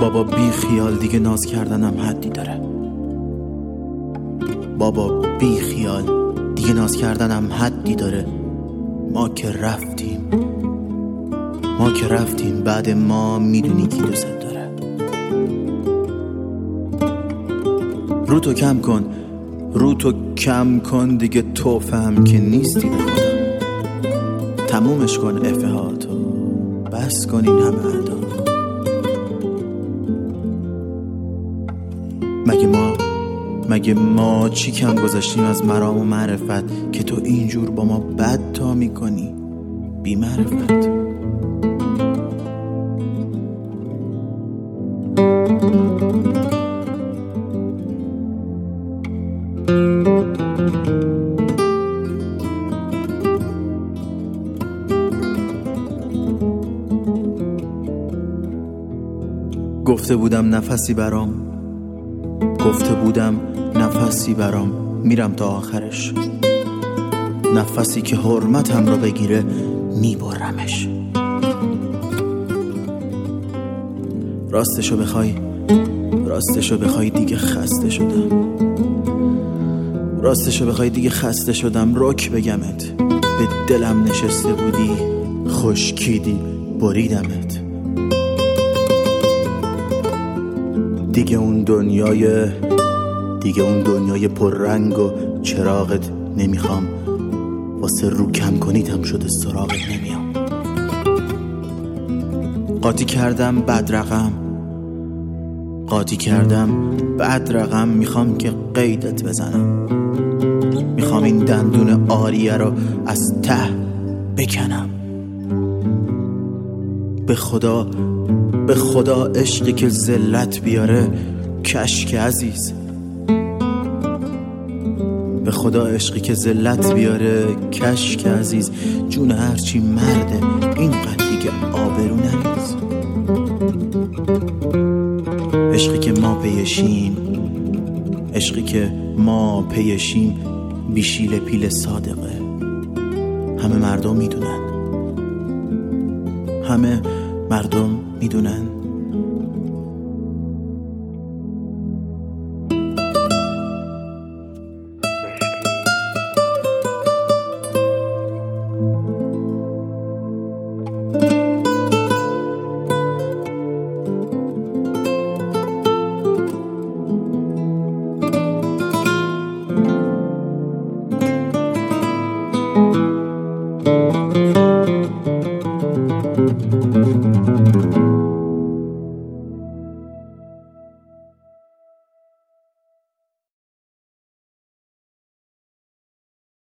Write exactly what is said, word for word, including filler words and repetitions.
بابا بی خیال دیگه ناز کردنم حدی داره. بابا بی خیال دیگه ناز کردنم حدی داره. ما که رفتیم ما که رفتیم بعد ما میدونی کی دوست داره. رو تو کم کن رو تو کم کن دیگه تو فهم که نیستی به خدا. تمومش کن افهاتو بس کن این همه ادا. مگه ما مگه ما چی کم گذاشتیم از مرام و معرفت که تو اینجور با ما بد تا میکنی بی معرفت. گفته بودم نفسی برام گفته بودم نفسی برام میرم تا آخرش. نفسی که حرمتم رو بگیره میبرمش. راستشو بخوای راستشو بخوای دیگه خسته شدم. راستشو بخوای دیگه خسته شدم. رک بگمت به دلم نشسته بودی خشکیدی بریدمت. دیگه اون دنیای دیگه اون دنیای پررنگ و چراغت نمیخوام. واسه رو کم کنیدم شده سراغت نمیام. قاطی کردم بد رقم قاطی کردم بد رقم. میخوام که قیدت بزنم. میخوام این دندون آریه رو از ته بکنم. به خدا به خدا عشقی که ذلت بیاره کشک عزیز. به خدا عشقی که ذلت بیاره کشک عزیز. جون هرچی مرده اینقدر دیگه آبرو نریز. عشقی که ما پیشیم عشقی که ما پیشیم بیشیل پیل صادقه. همه مردم میدونن همه مردم میدونن. Thank you.